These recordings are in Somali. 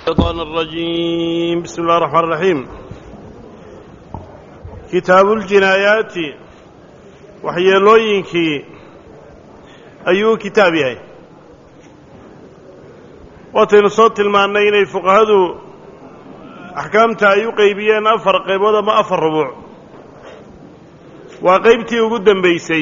الشيطان الرجيم. بسم الله الرحمن الرحيم. كتاب الجنايات waxyeelooyinkii ayuu kitaab yahay. waataynu soo tilmaannay inay fuqahadu axkaamta ay u qaybiyeen afar qaybood ama afar rubuuc. waa qaybtii ugu dambaysay,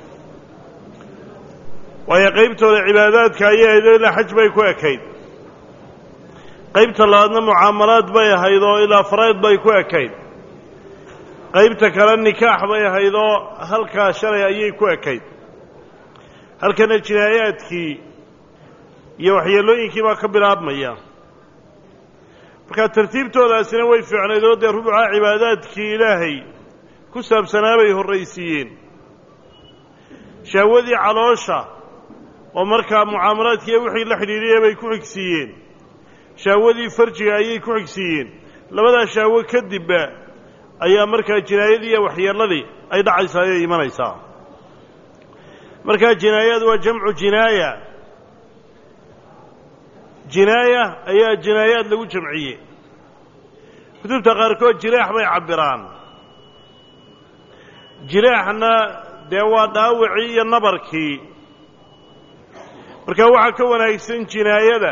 waayo qaybtooda cibaadaadka ayay ahayd oo ilaa xaj bay ku ekayd. qaybta labaadna mucaamalaad bay ahayd oo ilaa farayd bay ku ekayd. qaybta kale nikaax bay ahayd oo halkaa shalay ayay ku ekayd. halkana jinaayaadkii iyo waxyeelooyinkii baa ka bilaabmaya. markaa tartiibtoodaasina way fiicnayd oo dee rubuca cibaadaadkii ilaahay ku saabsanaa bay horraysiiyeen. shahwadii caloosha oo markaa mucaamalaadkiiyo wixii la xidhiidhiyay bay ku xigsiiyeen. shahwadii farjiga ayay ku xigsiiyeen. labadaa shahwo kadibba ayaa markaa jinaayadii iyo waxyeelladii ay dhacaysaa ayay imanaysaa. markaa jinaayad waa jamcu jinaaya. jinaaya ayaa jinaayaad lagu jamciyey. kutubta qaarkood jiraax bay cabbiraan. jiraaxna dee waa dhaawacii iyo nabarkii. markaa waxaa ka wanaagsan jinaayada,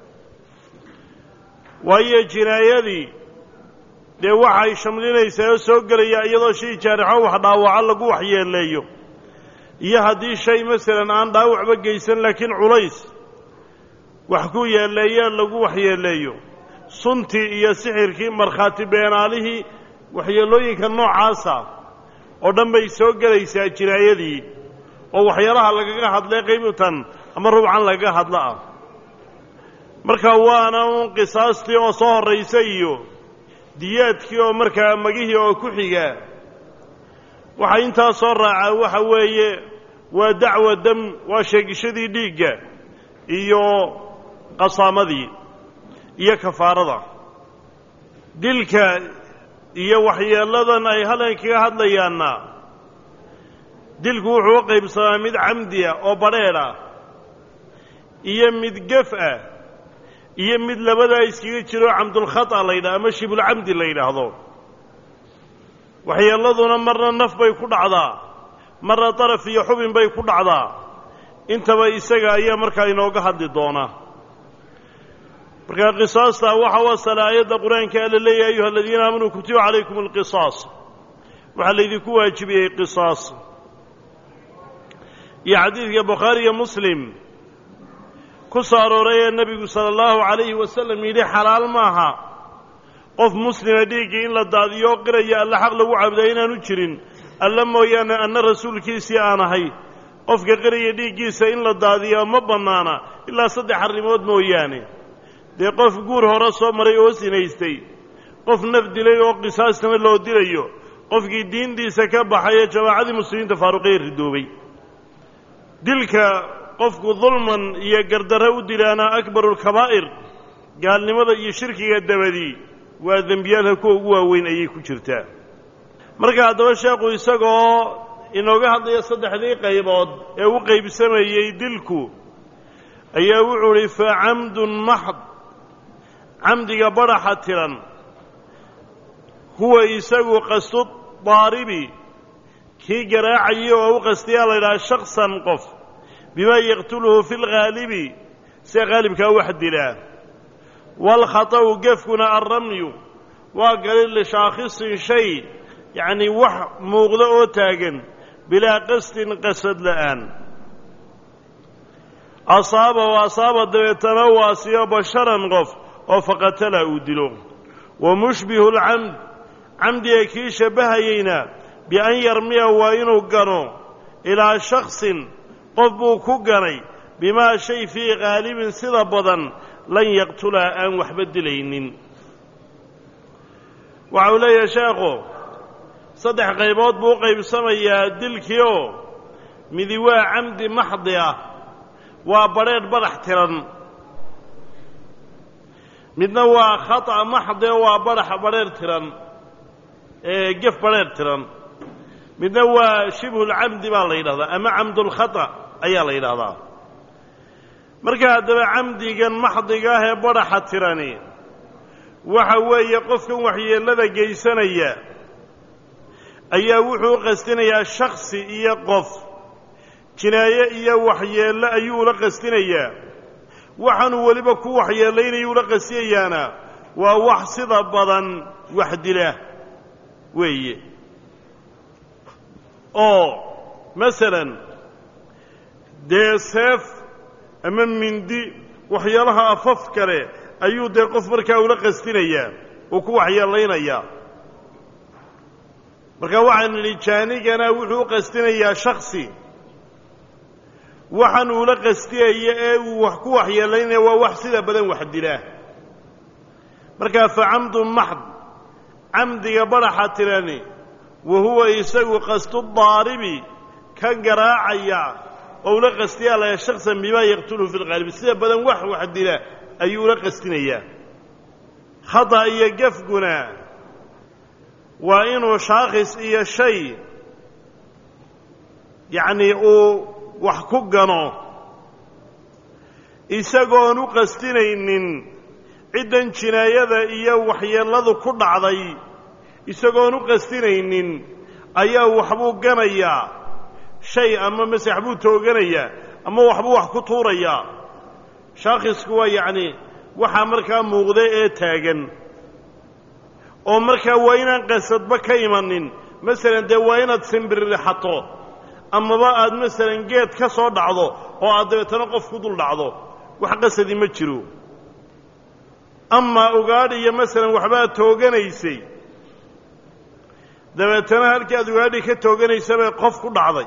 waayo jinaayadii dee waxay shamlinaysaa oo soo gelaya iyadoo shay jaarixo wax dhaawaco lagu waxyeeleeyo, iyo haddii shay masalan aan dhaawacba geysan laakiin culays wax ku yeeleeya lagu waxyeeleeyo. suntii iyo sixirkii, markhaati beenaalihii, waxyeelooyinka noocaasa oo dhan bay soo gelaysaa jinaayadii, oo waxyaalaha lagaga hadlay qaybtan ama rubcan lagaga hadla ah. marka waana un qisaastii oo soo horraysa iyo diyaadkii oo markaa magihii oo ku xiga. waxa intaa soo raacaa waxa weeye waa dacwa dam, waa sheegishadii dhiigga iyo qasaamadii iyo kafaarada. dilka iyo waxyeelladan ay halkan kaga hadlayaanna, dilku wuxuu u qaybsamaa mid camdi ah oo badrheedh ah, iyo mid gef ah, iyo mid labadaa iskaga jiro camdulkhata la yidhaha ama shibulcamdi la yidhaahdo. waxyeelladuna marna naf bay ku dhacdaa, marna daraf iyo xubin bay ku dhacdaa. intaba isaga ayaa markaa inooga hadli doona. markaa qisaasta waxa wasala aayadda qur-aanka alla leeyahay ayuha aladiina aamanuu kutiba calaykum alqisaas, waxaa laydinku waajibiyey qisaas. iyo xadiidka bukhaari iyo muslim ku soo arooray ee nebigu sala allahu calayhi wasalam yidhi xalaal maaha qof muslima dhiiggii in la daadiyo qiraya alla xaq lagu caabudaa inaanu jirin alla mooyaane anna rasuulkiisii aan ahay. qofka qiraya dhiiggiisa in la daadiyo ma bannaana ilaa 3 arrimood mooyaane. dee qof guur hore soo maray oo sinaystay, qof naf dilay oo qisaastana loo dilayo, qofkii diintiisa ka baxay ee jamaacadii muslimiinta faaruqee ridoobay. dilka qofku dulman iyo gardarro u dilaana akbarulkabaa'ir, gaalnimada iyo shirkiga dabadii waa dembiyaalka kuwa ugu waaweyn ayay ku jirtaa. marka haddaba sheekhu isagoo inooga hadlaya 3dii qaybood ee u qaybsamayey dilku ayaa wuxuu idhi fa camdun maxd, camdiga badhaxa tiran, huwa isagu qasdu daaribi, kii garaacayay oo u qastiyaa la yidhaha shaksan qof, bimaa yaqtuluhu fi lghaalibi, sida haalibkaa wax dilaa. waalkhata'u gefkuna alramyu, waa galin lishaakhisin shay, yacnii wax muuqda oo taagan, bilaa qasdin qasad la'aan. asaaba wa asaaba dabeetana waa siyo basharan qof oo faqatala uu dilo. wa mushbihu lcamd, camdiga kii shabbahayeyna bian yarmiya waa inuu gano ilaa shaksin qof buu ku ganay, bimaa shay fii haalibin sida badan lan yaqtulaa aan waxba dilaynin. waxa uu leeyahay sheekhu 3 qaybood buu u qaybsamayaa dilkii oo midi waa camdi maxdi ah, waa badrheedh badhax tiran. midna waa khata' maxdi oo waa badrheedh tiran, gef badrheedh tiran. midna waa shibhulcamdi baa la yidhahdaa ama camdulkhata ayaa la yidhaahdaa. marka haddaba camdigan maxdiga ah ee badhaxa tirani waxa weeye qofkan waxyeellada geysanaya ayaa wuxuu u qastinayaa shakhsi iyo qof jinaaye iyo waxyeello ayuu ula qastinayaa waxaanuu weliba ku waxyeellaynayuu ula qastinayaana waa wax sida badan wax dila weeye oo masalan dee seef ama mindi waxyaalaha afaf kale ayuu dee qof markaa ula qastinayaa oo ku waxyeellaynayaa marka waxaan nidhi jaanigana wuxuu u qastinayaa shakhsi waxaan uula qastiyaya ee uu wax ku waxyeelaynaya waa wax sida badan wax dilaa markaa fa camdu maxd camdiga badhaxa tirani wa huwa isagu qastu daaribi ka garaacaya oo ula qastiyaa laya shaksan bimaa yaqtuluhu fi lqaalib sida badan wax dila ayuu ula qastinayaa khata iyo gafguna waa inuu shaakhis iyo shay yacnii uu wax ku gano isagoon u qastinaynin ciddan jinaayada iyo waxyeelladu ku dhacday isagoon u qastinaynin ayaa waxbuu ganayaa shay ama masax buu tooganayaa ama waxbuu wax ku tuurayaa shaakhisku waa yacnii waxaa markaa muuqda ee taagan oo markaa waa inaan qasadba ka imanin masalan dee waa inaad simbirrixato amaba aad masalan geed ka soo dhacdo oo aad dabeetana qof ku dul dhacdo wax qasadi ma jiro amaa ugaadh iyo masalan waxbaad tooganaysay dabeetana halkii aad ugaadhi ka tooganaysa bay qof ku dhacday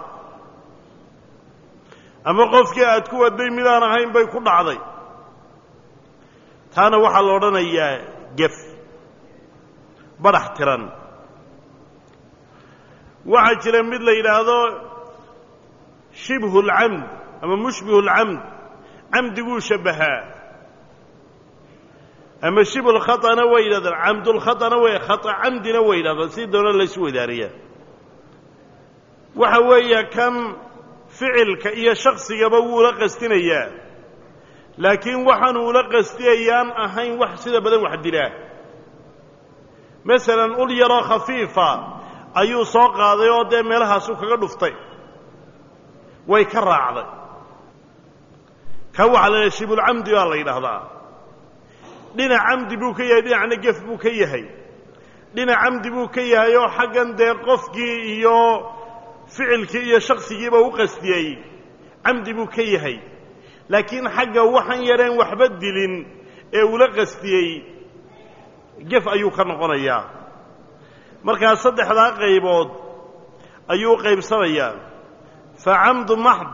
ama qofkii aad ku waday midaan ahayn bay ku dhacday taana waxaa la odhanayaa gef badhax tiran waxaa jira mid la yidhaahdo shibhu lcamd ama mushbihu lcamd camdiguu shabbahaa ama shibhu lkhaطana way yidhahdaan camdulkhaطana way khata camdina way yidhahdaan si doona laysu wadaariyaa waxa weeya kan ficilka iyo shaksigaba wuu la qastinayaa laakiin waxaanu ula qastiyayaan ahayn wax sida badan wax dilaa masalan ul yaroo khafiifa ayuu soo qaaday oo dee meelahaasuu kaga dhuftay way ka raacday kan waxaa la yidhaha shibulcamdi baa la yidhaahdaa dhinac camdi buu ka yahay dhinacna gef buu ka yahay dhinac camdi buu ka yahay oo xaggan dee qofkii iyo ficilkii iyo shaksigiiba u qastiyey camdi buu ka yahay laakiin xagga waxaan yareen waxba dilin ee ula qastiyey gef ayuu ka noqonayaa markaa saddexdaa qaybood ayuu qaybsanayaa fa camdu maxd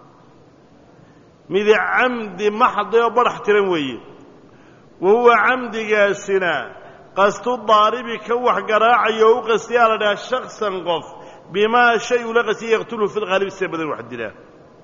midi camdi maxdi oo badhax tiran weeye wa huwa camdigaasina qastu daaribi ka wax garaacaya oo u qastiyaa la dhahaa shaksan qof bimaa shay ula qastiya yaqtuluhu fi lqaalib sida badan wax dilaa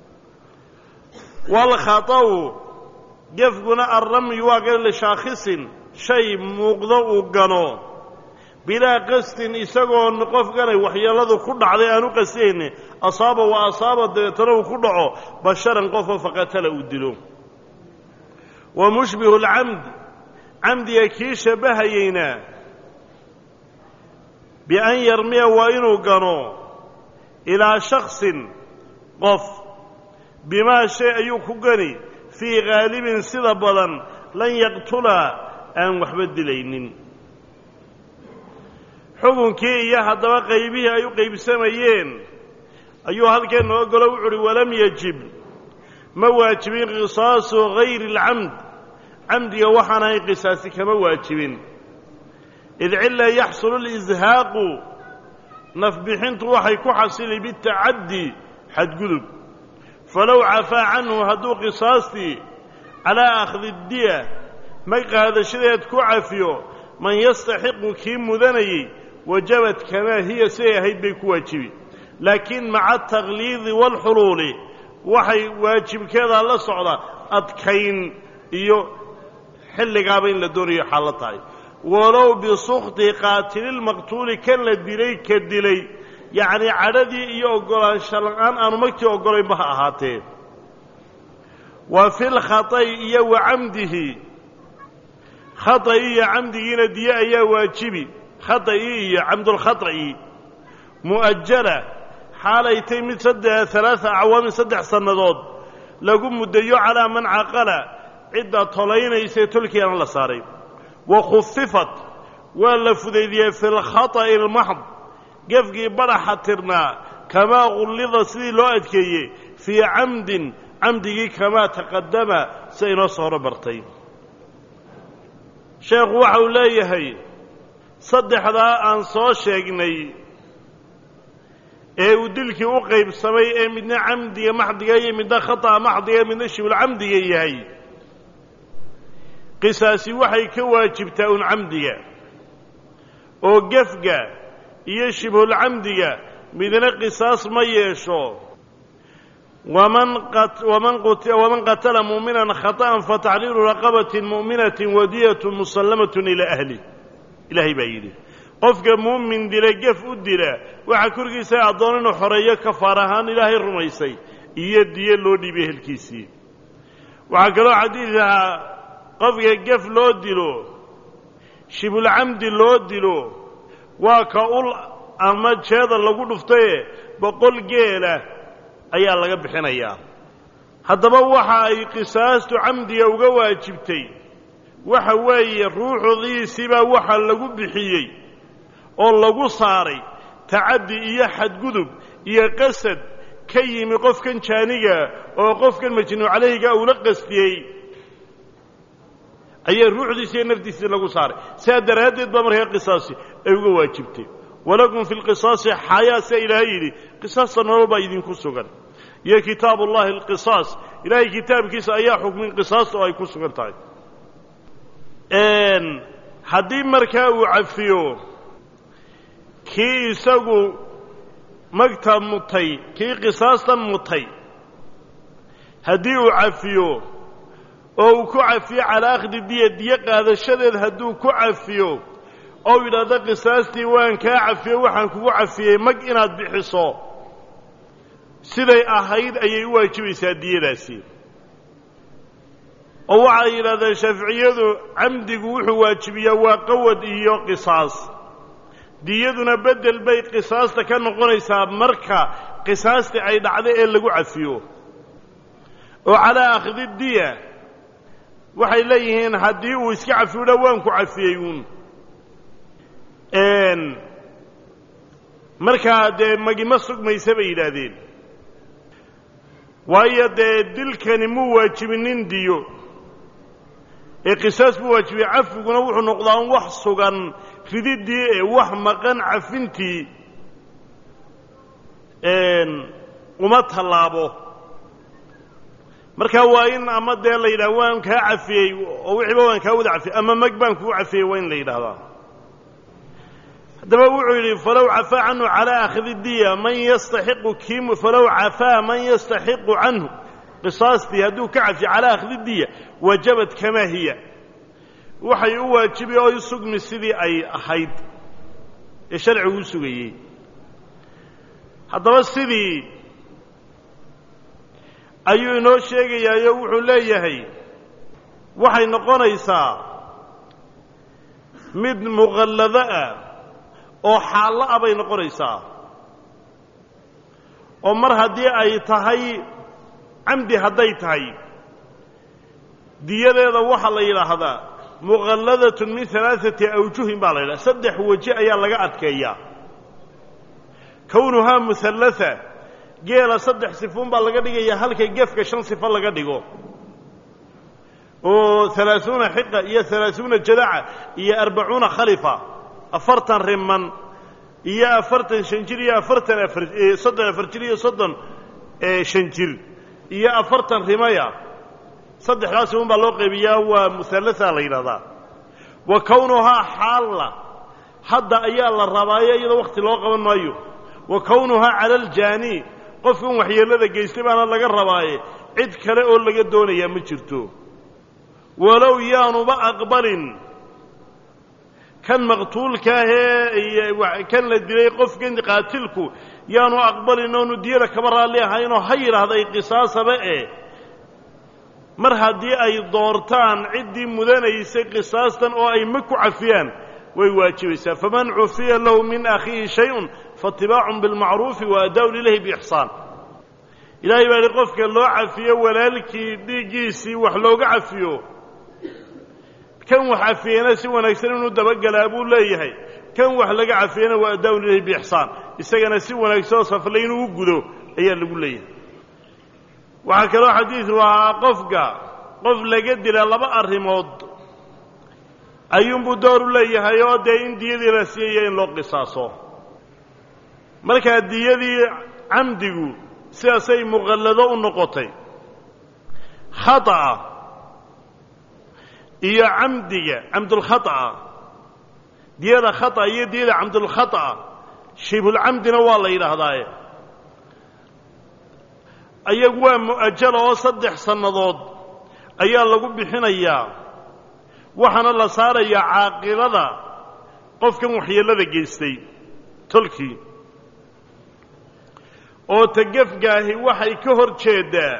waalkhata'u gefguna alramyu waa gan lishaakhisin shay muuqdo uu gano bilaa qastin isagoon qof ganay waxyeelladu ku dhacday aan u qastiyayni asaaba wa asaaba dabeetana uu ku dhaco basharan qofoo faqatala uu dilo wa mushbihu alcamd camdiga kii shabbahayeyna bian yarmiya waa inuu gano ilaa shaksin qof bimaa shay ayuu ku gani fii haalibin sida badan lan yaqtula aan waxba dilaynin xukunkii iyo haddaba qaybihii ay u qaybsamayeen ayuu halkeen noo golo wuxu uhi walam yajib ma waajibin qisaasu hayri alcamd camdiga waxaan ahayn qisaasi kama waajibin id cila yaxsulu lishaaqu nafbixintu waxay ku xasili bitacaddi xadgudub falow cafaa canhu hadduu qisaastii calaa akhdi diya mag qaadashadeed ku cafiyo man yastaxiqu kii mudanayey wajabad kamaa hiya siday ahayd bay ku waajibi laakiin maca ataqliidi waalxuluuli waxay waajibkeedaa la socda adkayn iyo xilligaaba in la doonayo xaallo tahay walow bisukti qaatililmaqtuuli kan la dilay ka dilay yacnii cadhadii iyo oggolaansha la'aan aanu magtii oggolaynba ha ahaatee wa fi lkhata'i iyo wa camdihi khata'i camdigiina diya ayaa waajibi khata'i iyo camdulkhata'i mu'ajala xaalay tay mid alaaa acwaamin 3 sannadood lagu muddayo calaa man caqala cidda tolaynaysae tolkiana la saaray wa khufifat waa la fudaydiyey fi lkhata'i almaxd gefgii badaxa tirnaa kamaa qullida sidii loo adkeeyey fii camdin camdigii kamaa taqadama sida inoo soo hormartay sheekhu waxa uu leeyahay 3daa aan soo sheegnay ee uu dilkii u qaybsamay ee midna camdiga maxdiga iyo midna khata'a maxdiga midna shibulcamdiga yahay qisaasi waxay ka waajibtaa un camdiga oo gefga iyo shibhulcamdiga midna qisaas ma yeesho waman qatala mu'minan khata'an fatacliilu raqabatin mu'minatin wadiyatun musallamatun ilaa ahli ilaahay baa yidhi qofka muumin dila gef u dila waxaa korkiisa addoon inuu xoreeyo kafaar ahaan ilaahay rumaysay iyo diyo loo dhiibay ehelkiisii waxaa kaloo xadiid ahaa qofka gef loo dilo shibulcamdi loo dilo waa ka ul ama jeeda lagu dhuftaye 100 geela ayaa laga bixinayaa haddaba waxa ay qisaastu camdiga uga waajibtay waxa weeye ruuxdiisibaa waxa lagu bixiyey oo lagu saaray tacaddi iyo xadgudub iyo qasad ka yimi qofkan jaaniga oo qofkan majnuuc calayhiga uu la qastiyey ayaa ruuxdiisa iyo naftiisa lagu saaray sidaa daraaddeed baa markaa qisaasi ay uga waajibtay walakum fi lqisaasi xayaa se ilaahay yidhi qisaasta nolol baa idinku sugan iyo kitaabu ullahi alqisaas ilaahay kitaabkiisa ayaa xukmin qisaasta oo ay ku sugan tahay haddii markaa uu cafiyo kii isagu magta mutay kii qisaastan mutay haddii uu cafiyo oo uu ku cafiyo calaa akhdi diya qaadashadeed hadduu ku cafiyo oo yidhaahdo qisaastii waan kaa cafiyo waxaan kugu cafiyey mag inaad bixiso siday ahayd ayay u waajibaysaa diyadaasi oo waxay yidhahdeen shaaficiyadu camdigu wuxuu waajibiyaa waa qawad iyo qisaas diyaduna beddel bay qisaasta ka noqonaysaa marka qisaastii ay dhacdo ee lagu cafiyo oo calaa akhdi diya waxay leeyihiin haddii uu iska cafiyo dha waan ku cafiyey uun markaa dee magima sugmaysa bay yidhaahdeen waayo dee dilkani muu waajibinin diyo ee qisaas buu waajibiyey cafiguna wuxuu noqdaa un wax sugan rididdii ee wax maqan cafintii uma tallaabo markaa waa in ama dee la yidhaha waan kaa cafiyey oo wixiiba waan kaa wada cafiyey ama mag baan kuu cafiyey waa in la yidhaahdaa haddaba wuxuu yidhi falow cafaa canhu calaa akhdi diya man yastaxiqu kiimu falow cafaa man yastaxiqu canhu qisaastii hadduu ka cafiyo calaa akhdi diya wajabat kamaa hiya waxay u waajibi oo i sugmi sidii ay ahayd ee sharcigu u sugayey haddaba sidii ayuu inoo sheegayaayo wuxuu leeyahay waxay noqonaysaa mid muqallado ah oo xaallo ah bay noqonaysaa oo mar haddii ay tahay camdi hadday tahay diyadeeda waxaa la yidhaahdaa muqalladatun min 3 awjuhin baa la yidhaha 3 weji ayaa laga adkeeyaa kownuhaa muhallatha geela 3 sifuun baa laga dhigayaa halka gefka 5 sifo laga dhigo oo 30 xiqa iyo 30 jadaca iyo 40 khalifa 40 riman iyo 40 shanjir iyo 30 jir iyo 30 shanjir iyo 40 rimaya 3daas un baa loo qaybiyaa waa muhallatha la yidhahdaa wa kownuhaa xaalla hadda ayaa la rabaayo iyadoo wakhti loo qaban maayo wa kownuhaa cala aljaani qofkan waxyeellada geystay baana laga rabaaye cid kale oo laga doonayaa ma jirto walow yaanuba aqbalin kan maqtuulkaahee kan la dilay qofkan qaatilku yaanu aqbalin oonu diyada kaba raalli ahaynoo ha yidhaahday qisaasaba mar haddii ay doortaan ciddii mudanaysay qisaastan oo ay ma ku cafiyaan way waajibaysaa faman cufiya lahu min akhiihi shayun faatibaacun bilmacruufi wa adaa'un ilayhi biixsaan ilaahay baa yidhi qofka loo cafiyo walaalkii dhiiggiisii wax looga cafiyo kan wax cafiyena si wanaagsan inuu dabagalaa buu leeyahay kan wax laga cafiyena wa adaa'un ilayhi biixsaan isagana si wanaagsan oo safle inuu u gudo ayaa lagu leeyahay waxaa kaloo xadiidu ahaa qof laga dila laba arrimood ayuunbuu door u leeyahay oo dee in diyadii la siiyaya in loo qisaaso markaa diyadii camdigu sidaasay muqallado u noqotay khata'a iyo camdiga camdulkhata'a diyada khata'a iyo diyada camdulkhata'a shibhulcamdina waa la yidhaahdaaye ayagu waa mu'ajala oo 3 sannadood ayaa lagu bixinayaa waxaana la saarayaa caaqilada qofkan waxyeellada geystay tolkii oo tagafgaahi waxay ka hor jeedaa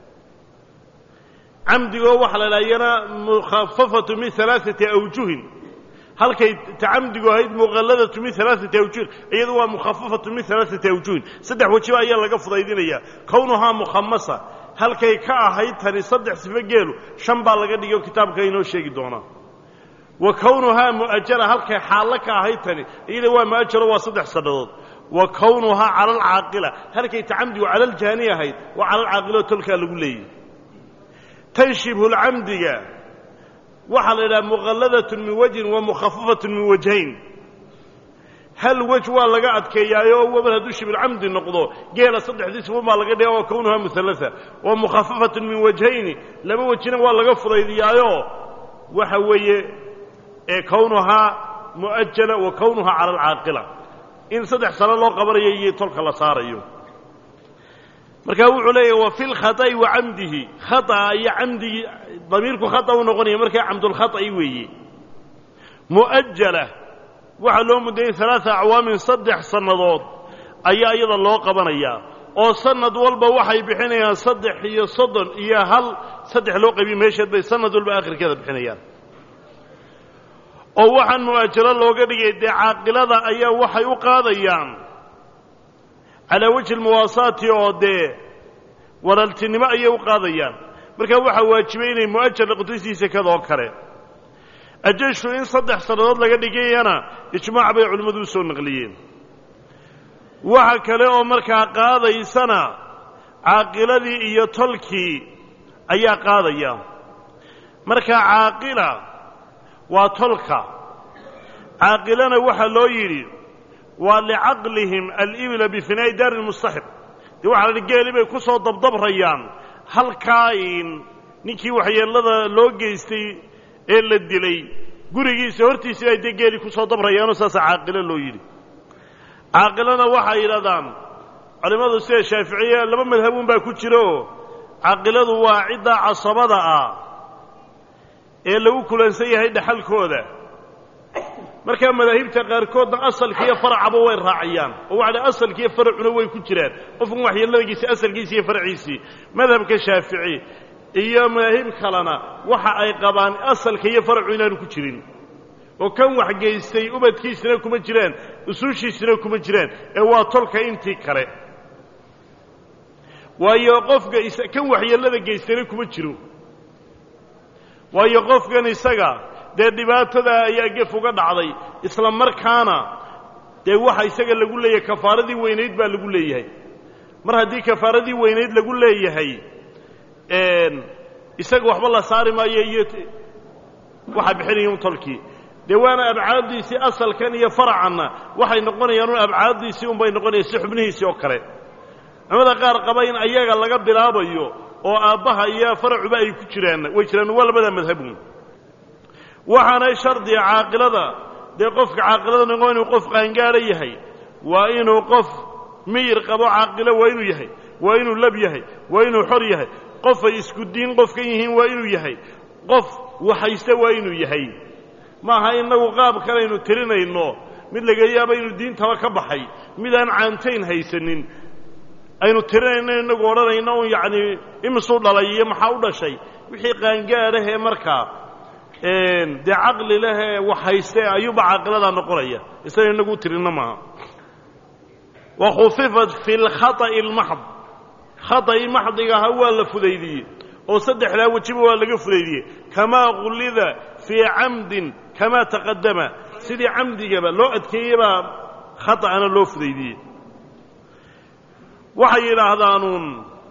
camdigoo waxa la idhaha iyana mukhafafatu min 3 awjuhin halkay tacamdigu ahayd muqalladatu min 3 awjuhin iyadu waa mukhafafatu min 3 awjuhin 3 wajiba ayaa laga fudaydinayaa kownuhaa mukhamasa halkay ka ahayd tani 3 sifo geelu 5 baa laga dhigo kitaabka inoo sheegi doonaa wa kownuhaa mu'ajala halkay xaallo ka ahayd tani iyada waa mu'ajalo waa 3 sannadood wa kownuhaa cala alcaaqila halkay tacamdigu cala aljaani ahayd waa cala alcaaqiloo tolkaa lagu leeyahy tan shibhulcamdiga waxaa la yidhaha muqalladatun min wajhin wa mukhafafatun min wajhayn hal wej waa laga adkeeyaayoo wabar hadduu shibhulcamdi noqdo geela 3 sifo baa laga dhiga waa kownuhaa muhallatha wa mukhafafatun min wajhayni 2 wejina waa laga fudaydiyaayo waxa weeye kownuhaa mu'ajala wa kownuhaa cala alcaaqila in 3 sano loo qabanayo iyo tolka la saarayo markaa wuxuu leeyahay wa fi lkhata'i wa camdihi khata'a iyo camdigii damiirku khata u noqonaya markaa camdulkhata'i weeye mu'ajala waxaa loo muddayay 3 acwaamin 3 sannadood ayaa iyada loo qabanayaa oo sanad walba waxay bixinayaan 3 iyo 30 iyo hal 3 loo qaybiy meesheed bay sanad walba aakhirkeeda bixinayaan oo waxaan mu'ajalo looga dhigay dee caaqilada ayaa waxay u qaadayaan calaa wajhi almuwaasaati oo dee walaaltinimo ayay u qaadayaan markaa waxaa waajibay inay mu'ajal noqotoysiisa kadoo kale ajashu in 3 sannadood laga dhigayana ijmaac bay culimmadu u soo naqliyeen waxa kale oo markaa qaadaysana caaqiladii iyo tolkii ayaa qaadaya markaa caaqila waa tolka caaqilana waxaa loo yidhi waa licaqlihim alibla bifinaa'i daari lmustaxiq dee waxa la idhi geeli bay ku soo dabdabrayaan halkaa ninkii waxyeellada loo geystay ee la dilay gurigiisa hortiisii bay dee geeli ku soo dabrayaanoo saasaa caaqilo loo yidhi caaqilana waxay yidhahdaan culimmadu sida shaaficiya 2 madhabuun baa ku jira oo caaqiladu waa ciddaa casabada ah ee lagu kulansan yahay dhaxalkooda markaa madaahibta qaarkoodna asalka iyo faracaba way raaciyaan oo waxa asalka iyo faracuna way ku jiraan qofkan waxyeelladiisa asalkiisa iyo faraciisii madhabka shaafici iyo madaahib kalena waxa ay qabaan asalka iyo faracu inaanu ku jirin oo kan wax geystay ubadkiisina kuma jiraan usuushiisina kuma jiraan ee waa tolka intii kale waayo qofka kan waxyeellada geystayna kuma jiro waayo qofkan isaga dee dhibaatada ayaa gef uga dhacday isla markaana dee waxa isaga lagu leeyahay kafaaradii weynayd baa lagu leeyahay mar haddii kafaaradii weynayd lagu leeyahay isaga waxba la saari maayo iyo waxa bixinaya tolkii dee waana abcaaddiisii asalkan iyo faracanna waxay noqonayaan abcaaddiisii unbay noqonayaan si xubnihiisii oo kale culimada qaar qaba in ayaga laga bilaabayo oo aabbaha iyo faracuba ay ku jiraan way jiraan waa labada madhabun waxaana shardiga caaqilada dee qofka caaqilada noqon inuu qof qaangaara yahay waa inuu qof miyir qabo caaqilo waa inuu yahay waa inuu lab yahay waa inuu xor yahay qof ay isku diin qofkan yihiin waa inuu yahay qof waxaysta waa inuu yahay maaha inagu qaab kalaynu tirinayno mid laga yaabo inuu diintaba ka baxay mid aan caantayn haysanin aynu tirinayno inagu odhanayno un yacni imisuu dhalay iyo maxaa u dhashay wixii qaangaarahee markaa dee caqli lehee wax haystee ayuuba caaqiladaa noqonaya isaga inagu tirinna maaha wakhufifat fi lkhata'i almaxd khata'i maxdiga ahaa waa la fudaydiyey oo saddexdaa wejiba waa laga fudaydiyey kamaa qullida fii camdin kamaa taqadama sidii camdigaba loo adkeeyey baa khata'ana loo fudaydiyey waxay yidhaahdaanuun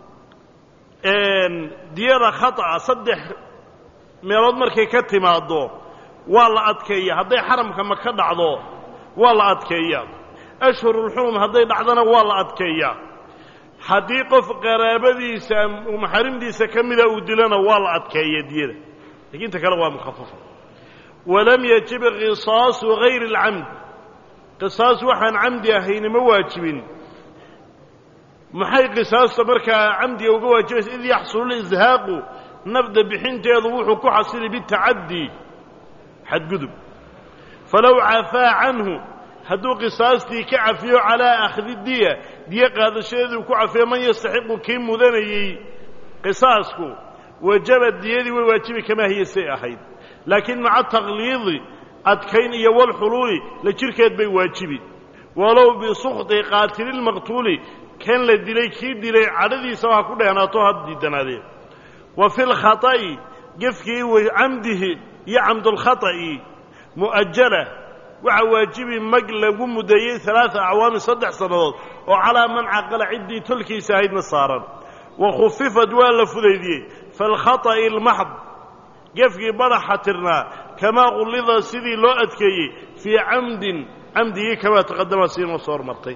diyada khata'a saddex meelood markay ka timaaddo waa la adkeeya hadday xaramka maka dhacdo waa la adkeeyaa ashhurulxurum hadday dhacdona waa la adkeeyaa haddii qof qaraabadiisa maxaarimdiisa ka mida uu dilona waa la adkeeya diyada lakiin inta kale waa mukhafafa walam yajib qisaasu hayri alcamd qisaas waxaan camdi ahayni ma waajibin maxay qisaasta markaa camdiga uga waajibaysa id yaxsulu ishaaqu nafda bixinteedu wuxuu ku xasili bitacaddi xadgudub falow cafaa canhu hadduu qisaastii ka cafiyo calaa akhdi diya qaadashadeeduu ku cafiyo man yastaxiqu kii mudanayey qisaasku wajaba diyadii way waajibi kamaa hiya say ahayd laakiin maca takliidi adkayn iyo walxuluuli la jirkeed bay waajibi walow bisukti qaatililmaqtuuli kan la dilay kii dilay cadhadiisaba ha ku dhehnaato ha diidanaadee wa fi lkhata'i gefkii camdihi iyo camdulkhata'i mu'ajala waxaa waajibi mag lagu muddeeyey 3 acwaamin 3 sannadood oo calaa man caqala ciddii tolkiisa ahaydna saaran wa khufifad waa la fudaydiyey falkhata'i almaxd gefkii badaxa tirnaa kamaa qullida sidii loo adkeeyey fii camdin camdigii kamaa taqadama siinoo soo hormartay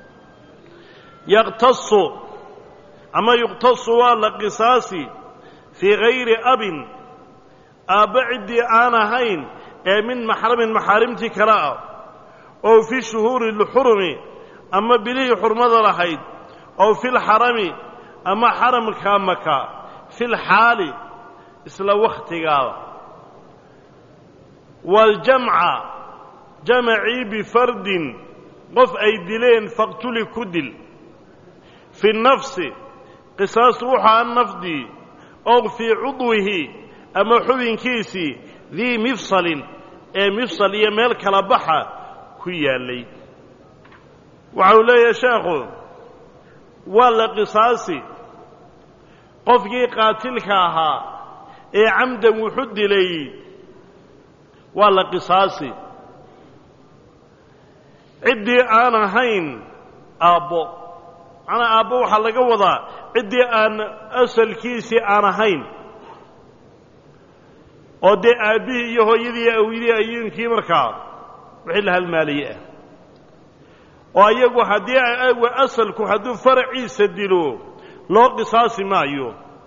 yaqtasu ama yuqtasu waa la qisaasi fii hayri abin aabba ciddii aan ahayn ee min maxramin maxaarimtii kale ah oo fi shuhuuri lxurumi ama bilihii xurmada lahayd oo fi lxarami ama xaramka maka fi lxaali isla wakhtigaada waaljamca jamacii bifardin qof ay dileen faqtuli ku dil fi nafsi qisaastu waxaa nafdii ow fii cudwihi ama xubinkiisii dii mifsalin ee mifsal iyo meel kala baxa ku yaallay waxa uu leeyahay sheekhu waa la qisaasi qofkii qaatilka ahaa ee camdan wuxu dilay waa la qisaasi ciddii aan ahayn aabbo macnaa aabbo waxaa laga wadaa ciddii aan asalkiisii aan ahayn oo dee aabbihii iyo hooyadii iyo awyadii ayuunkii markaa wixii la halmaalayey ah oo ayagu haddii asalku hadduu faraciisa dilo loo qisaasi maayo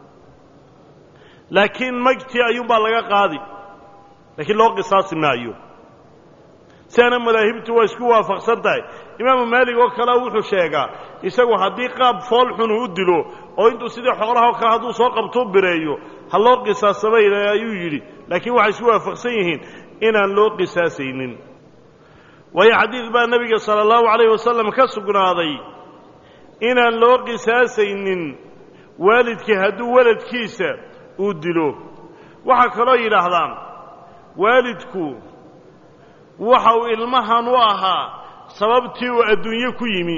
laakiin magtii ayuunbaa laga qaadi laakiin loo qisaasi maayo sidaana madaahibtu waa isku waafaqsan tahay imaamu maalig oo kale wuxuu sheegaa isagu haddii qaab fool xunu u dilo oo intuu sidii xoolaha oo kale hadduu soo qabtuu bireeyo ha loo qisaasamay ayuu yidhi laakiin waxay isku waafaqsan yihiin inaan loo qisaasaynin waayo xadiid baa nebiga sala allahu calayh wasalam ka sugnaaday inaan loo qisaasaynin waalidkii hadduu waladkiisa uu dilo waxaa kaloo yidhaahdaan waalidku waxa uu ilmahan u ahaa sababtii uu adduunye ku yimi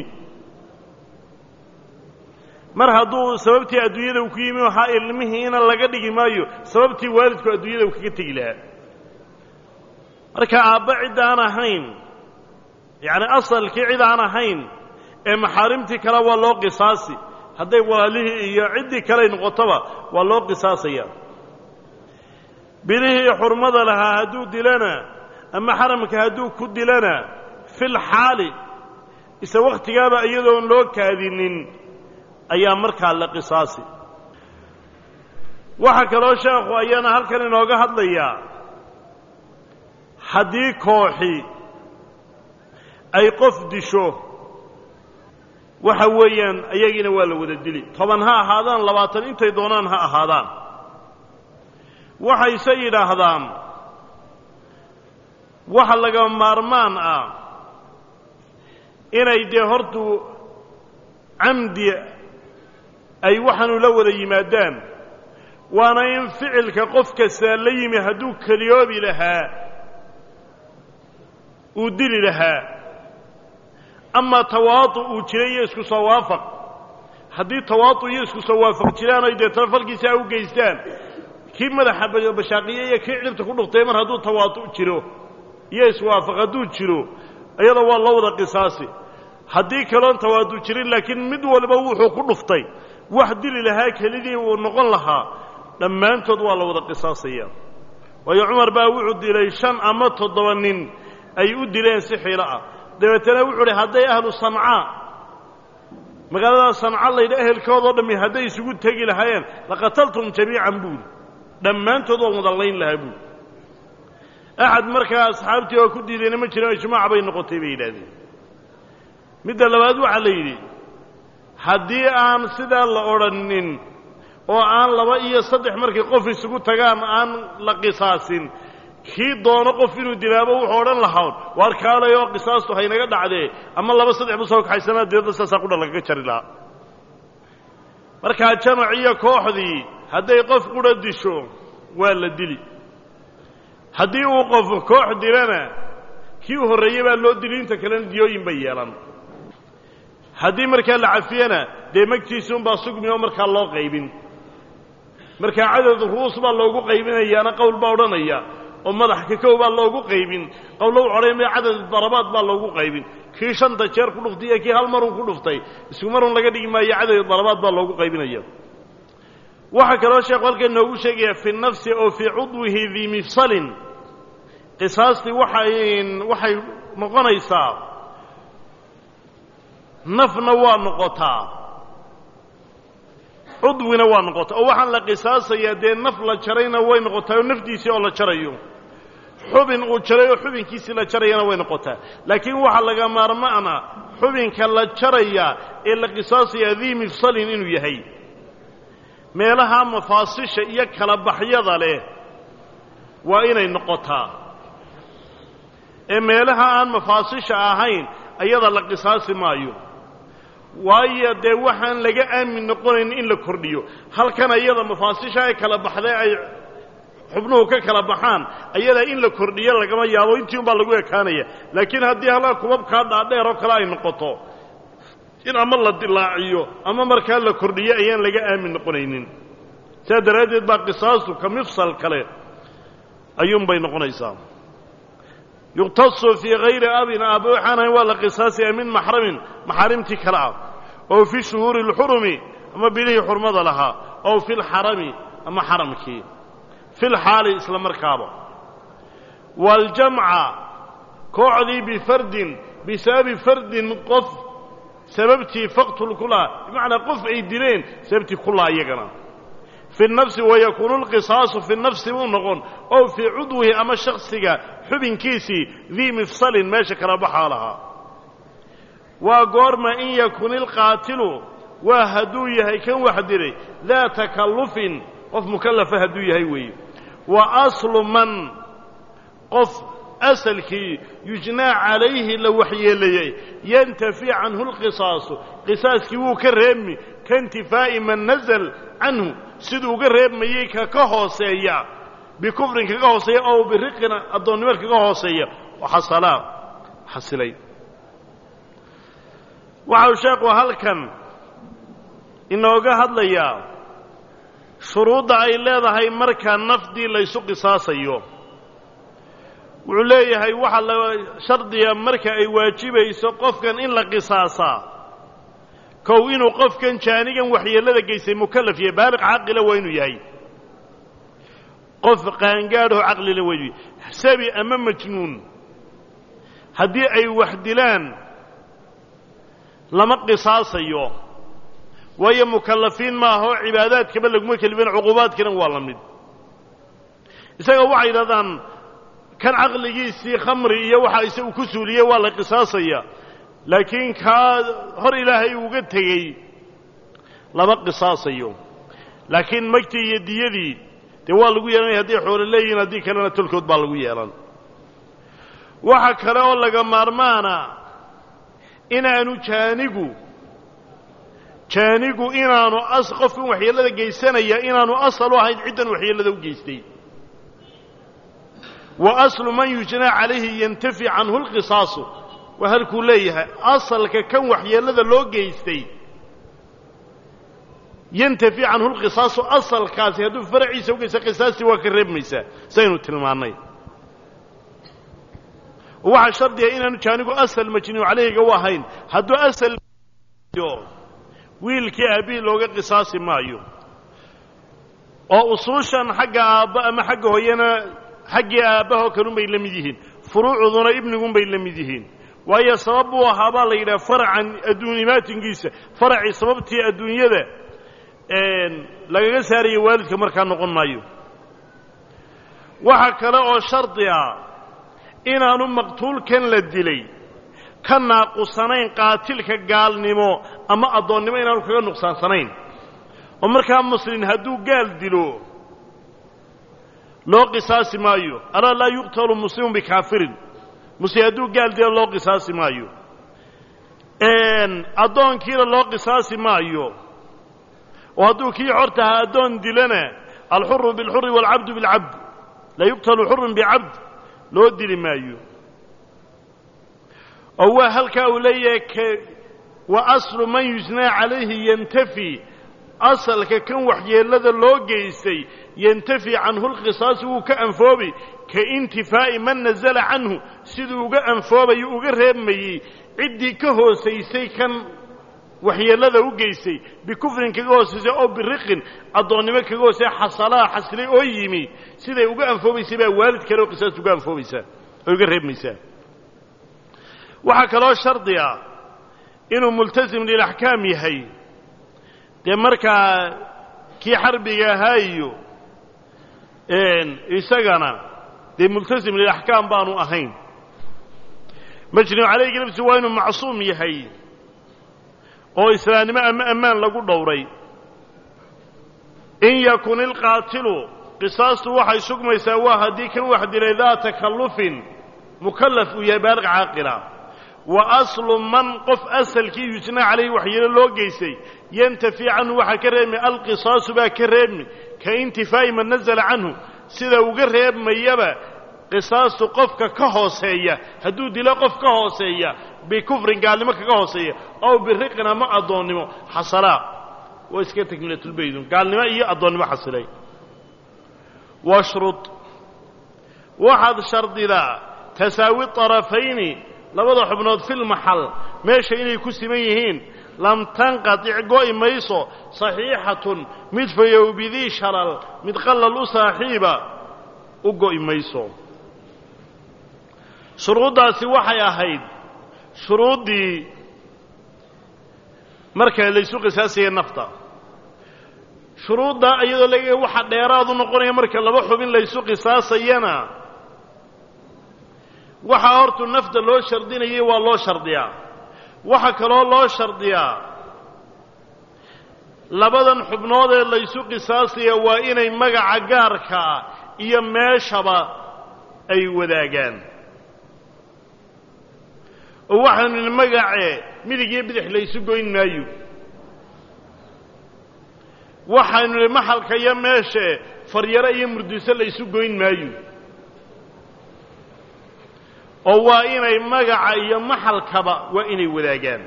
mar hadduu sababtii adduunyada uu ku yimi waxaa ilmihiina laga dhigi maayo sababtii waalidku adduunyada uu kaga tegi lahaa marka aabba cid aan ahayn yacni asalkii cid aan ahayn ee maxaarimtii kale waa loo qisaasi hadday walaalihii iyo ciddii kaley noqotoba waa loo qisaasaya bilihii xurmada lahaa hadduu dilana ama xaramka hadduu ku dilana fil xaali isa wakhtigaaba iyadoon loo kaadinin ayaa markaa la qisaasi waxaa kaloo sheekhu ayaana halkan inooga hadlayaa haddii kooxi ay qof disho waxa weeyaan ayagiina waa la wada dili 10 ha ahaadaan 20 intay doonaan ha ahaadaan waxayse yidhaahdaan waxa laga maarmaan ah inay dee hortu camdi ay waxaanu la wada yimaadaan waana in ficilka qof kasta la yimi hadduu keliyoobi lahaa uu dili lahaa ama tawaadu uu jiray iyo isku soo waafaq haddii tawaadu iyo isku soo waafaq jiraan ay deetana falkiisa ay u geystaan kii madaxa bashaaqiye iyo kii cidhibta ku dhuftay mar hadduu tawaadu jiro iyo iswaafaq hadduu jiro iyada waa loo wada qisaasi haddii kaloon tawaadu jirin laakiin mid walba wuxuu ku dhuftay wax dili lahaa kelidii uu noqon lahaa dhammaantood waa la wada qisaasaya waayo cumar baa wuxuu dilay 5 ama 7 nin ay u dileen si xiilo ah dabeetana wuxuu yidhi hadday ahlu sancaa magaalada sanca laydha ehelkoodoo dhammi hadday isugu tegi lahaayeen laqataltum jamiican buuli dhammaantood waa wada layn lahaa buuli axad markaa asxaabtii oo ku diidayna ma jirin ijmaac bay noqotay bay yidhaahdeen midda labaad waxaa la yidhi haddii aan sidaa la odhanin oo aan 2 iyo 3 markay qof isugu tagaan aan la qisaasin kii doono qof inuu dilaabo wuxuu odhan lahaa waar kaalay oo qisaastu haynaga dhacdee ama 2-3 buu soo kaxaysanaa deedna saasaa qudha lagaga jari lahaa markaa jamac iyo kooxdii hadday qof qudha disho waa la dili haddii uu qof koox dilana kii u horreeyey baa loo dili inta kalena diyooyin bay yeelan haddii markaa la cafiyana dee magtiisuunbaa sugmi oo markaa loo qaybin markaa cadad ru'uus baa loogu qaybinayaana qowl baa odhanaya oo madax ka kow baa loogu qaybin qowlow odhanaya cadad darabaad baa loogu qaybin kii 5 jeer ku dhuftay iyo kii hal marun ku dhuftay isku marun laga dhigi maayo cadad darabaad baa loogu qaybinaya waxa kaloo sheekhu halkan noogu sheegaya fi nafsi oo fi cudwihi dhi mifsalin qisaasti waxay noqonaysaa nafna waa noqotaa cudwina waa noqotaa oo waxaan la qisaasayaa dee naf la jarayna way noqotaa oo naftiisii oo la jarayo xubin uu jaray oo xubinkiisii la jarayana way noqotaa laakiin waxaa laga maarmaana xubinka la jaraya ee la qisaasayaa dii mifsalin inuu yahay meelaha mafaasisha iyo kala baxyada leh waa inay noqotaa ee meelaha aan mafaasisha ahayn ayada la qisaasi maayo waayo dee waxaan laga aamin noqonayn in la kordhiyo halkan ayada mafaasisha ay kala baxday ay xubnuhu ka kala baxaan ayada in la kordhiyo lagama yaabo intii un baa lagu ekaanaya laakiin haddii halkaa kubabkaa dhaadheer oo kale ay noqoto in ama la dilaaciyo ama markaa la kordhiyo ayaan laga aamin noqonaynin sidaa daraaddeed baa qisaastu ka mifsal kale ayuunbay noqonaysaa yuqtasu fii hayri abin aabba waxaan ahayn waa la qisaasaya min maxramin maxaarimtii kale ah oo fi shuhuuri اlxurumi ama bilihii xurmada lahaa oo fi lxarami ama xaramkii fi lxaali isla markaaba waaljamca kooxdii bifardin bisababi fardin qof sababtii faqtul kulaha bimacnaa qof ay dileen sababtii kulaha iyagana fi nafsi wayakuunu lqisaasu fi nafsi buu noqon oo fii cudwihi ama shaksiga xubinkiisii dii mifsalin meesha kala baxaa lahaa waa goorma in yakun ilqaatilu waa hadduu yahay kan wax dilay daa takallufin qof mukallafa hadduu yahay weeye wa aslu man qof asalkii yujnaa calayhi la waxyeelayey yantafi canhu lqisaasu qisaaskii wuu ka reebmi kaintifaa'i man nazal canhu siduu uga reebmayey ka hooseeya bikufrin kaga hooseeya oo biriqina addoonnimad kaga hooseeya waxasalaa xasilay waxau sheekhu halkan inooga hadlayaa shuruudda ay leedahay marka nafdii laysu qisaasayo wuxuu leeyahay waxa la shardiga marka ay waajibayso qofkan in la qisaasaa kow inuu qofkan jaanigan waxyeellada geystay mukallaf yahay baaliq caqila waa inuu yahay qof qaangaadhoo caqlila waa inuu yahay sabi ama majnuun haddii ay wax dilaan lama qisaasayo waayo mukallafiin maaha oo cibaadaadkaba laguma kelifin cuqubaadkana waa la mid isaga waxay yidhahdaan kan caqligiisii khamri iyo waxa isagu ku suuliyey waa la qisaasaya laakiin kaa hor ilaahay uga tegey lama qisaasayo laakiin magtii iyo diyadii dee waa lagu yeelanaya hadday xoolo leeyihiin haddii kalena tolkood baa lagu yeelan waxa kale oo laga maarmaana inaanu jaanigu jaanigu inaanu qofkan waxyeellada geysanaya inaanu asal u ahayn ciddan waxyeellada u geystay wa aslu man yujnaa calayhi yantafi canhu alqisaasu waa halkuu leeyahay asalka kan waxyeellada loo geystay yantafi canhu alqisaasu asalkaasi hadduu faraciisa u geysta qisaastii waa ka reebmaysaa saynu tilmaannay waxaa shardiga inaanu jaanigu asal majnuu calayhiga u ahayn hadduu asal wiilkii aabbihi looga qisaasi maayo oo usuushan xagga aabba ama xagga hooyana xaggii aabbahoo kalunbay la mid yihiin furuucuduna ibnigunbay la mid yihiin waayo sabab buu ahaa baa la yidhaha faracan adduunimaatinkiisa faracii sababtii adduunyada lagaga saaraya waalidka markaa noqon maayo waxaa kale oo shardi ah inaanu maqtuulkan la dilay ka naaqusanayn qaatilka gaalnimo ama addoonnimo inaanu kaga nuqsaansanayn oo markaa muslin hadduu gaal dilo loo qisaasi maayo alaa laa yuqtalu muslimun bikaafirin muslim hadduu gaal dilo loo qisaasi maayo addoonkiina loo qisaasi maayo oo hadduu kii xortahaa addoon dilana alxuru bilxuri waalcabdu bilcabd laa yuqtalu xurun bicabd loo dili maayo oo waa halkaa uu leeyahay wa aslu man yujnaa calayhi yantafi asalka kan waxyeellada loo geystay yantafi canhu alqisaasu wuu ka anfoobi ka intifaa'i man nazala canhu siduu uga anfoobayo uga reebmayey ciddii ka hoosaysay kan waxyeellada u geystay bikufrin kaga hoosaysay oo biriqin addoonnimo kaga hoosay xasalaa xasilay oo yimi siday uga anfoobaysay baa waalid kale oo qisaas uga anfoobaysaa oo uga reebmaysaa waxaa kaloo shardi ah inuu multasim lilaxkaam yahay dee markaa kii xarbiga ahaa iyo isagana dee multasim lilaxkaam baanu ahayn majnuu calayhi nafsi waa inuu macsuum yahay oo islaamnimo ama ammaan lagu dhowray in yakun ilqaatilu qisaastu waxay sugmaysaa waa haddii kan wax dilay daa takallufin mukallaf uu yahay baaliq caaqila wa aslu man qof asalkii yujnaa calayhi waxyeelo loo geystay yantafi canhu waxaa ka reebmi alqisaasu baa ka reebmi ka intifaa'i man nazala canhu sida uga reebmayaba qisaastu qofka ka hooseeya hadduu dilo qof ka hooseeya bikufrin gaalnimo kaga hooseeya ow biriqin ama addoonnimo xasalaa waa iska takmilatulbaydun gaalnimo iyo addoonnimo xasilay washrud waxaad shardidaa tasaawi طarafayni labada xubnood filmaxal meesha inay ku siman yihiin lam tanqatic go'i mayso saxiixatun mid fayow bidii shalal mid qallal u saaxiiba u go'i mayso shuruuddaasi waxay ahayd shuruuddii marka laysu qisaasaya nafta shuruuddaa iyadoo laga waxa dheeraad u noqonaya marka laba xubin laysu qisaasayana waxaa hortu nafta loo shardinayay waa loo shardiyaa waxa kaloo loo shardiyaa labadan xubnood ee laysu qisaasaya waa inay magaca gaarkaa iyo meeshaba ay wadaagaan oo waxaanu idhi magacee midig iyo bidix laysu goyn maayo waxaynu idhi maxalka iyo meeshee faryaro iyo murdiso laysu goyn maayo oo waa inay magaca iyo maxalkaba waa inay wadaagaan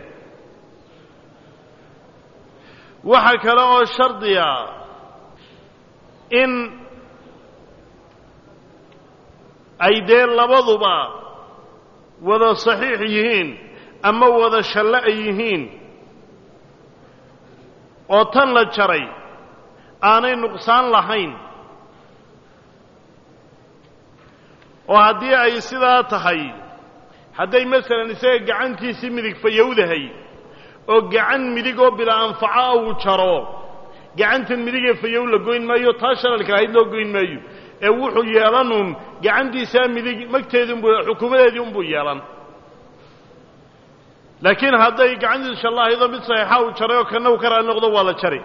waxaa kale oo shardiya in ay dee labaduba wada saxiix yihiin ama wada shallo ay yihiin oo tan la jaray aanay nuqsaan lahayn oo haddii ay sidaa tahay hadday masalan isaga gacantiisii midig fayowdahay oo gacan midig oo bilaa anfaca uu jaro gacantan midigee fayow la goyn maayo taa shalalka ahayd loo goyn maayo ee wuxuu yeelanuun gacantiisaa midig magteediunbuu xukuumadeedii unbuu yeelan laakiin hadday gacantiisu shallaahaydo mid saxiixa uu jaray oo kana uu ka raali noqdo waa la jari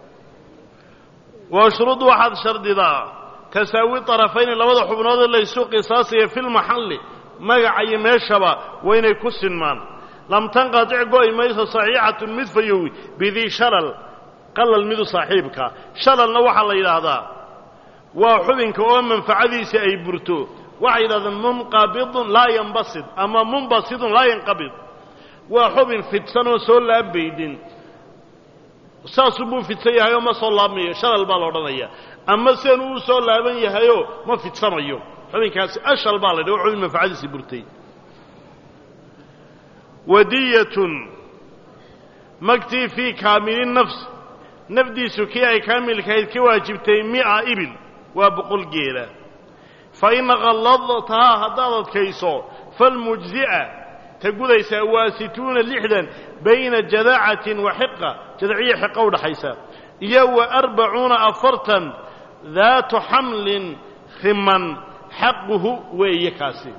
waa shuruud waxaad shardidaa tasaawi طarafayni labada xubnoodee laysu qisaasaya filmaxalli magaca iyo meeshaba waa inay ku sinmaan لم تنقطع قوي ميسا صحيحة مدفيوي بذي شلل قلل مدو صاحبك شلل نوح الله إلى هذا وحبنك ومن فعديس أي برتو وعيدا منقبض لا ينبسط أما منبسط لا ينقبض وحبن فتسن وسول أبيدين ساسبو فتسيها يوم صلى الله شلل بالورانيا أما سنو سول أبيها يو ما فتسن يو حبن كاس أشل بالي وحبن من فعديس برتي ودية مكتي في كامل النفس نفدي سكيا كامل كايد كواجبتي 100 إبل وبقول جيلة فإن غلظتها هضاضت كيسو فالمجزئة تقول يسوى 60 لحدا بين جذاعة وحقة جذعية حقة ودحيسة يو 40 أفرتا ذات حمل ثمن حقه ويكاسي